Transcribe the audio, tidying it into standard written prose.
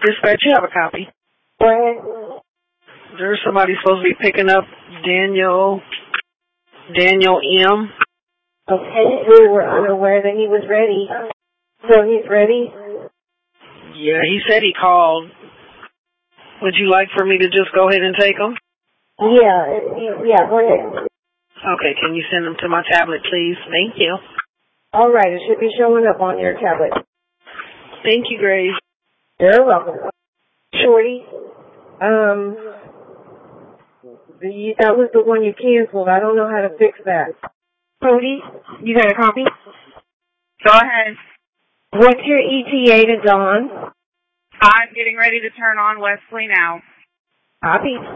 Dispatch, you have a copy. Go ahead. There's somebody supposed to be picking up Daniel M. Okay, we were unaware that he was ready. So he's ready? Yeah, he said he called. Would you like for me to just go ahead and take him? Yeah, go ahead. Okay, can you send him to my tablet, please? Thank you. All right, it should be showing up on your tablet. Thank you, Grace. You're welcome. Shorty, that was the one you canceled. I don't know how to fix that. Cody, you got a copy? Go ahead. What's your ETA to Dawn? I'm getting ready to turn on Wesley now. Copy.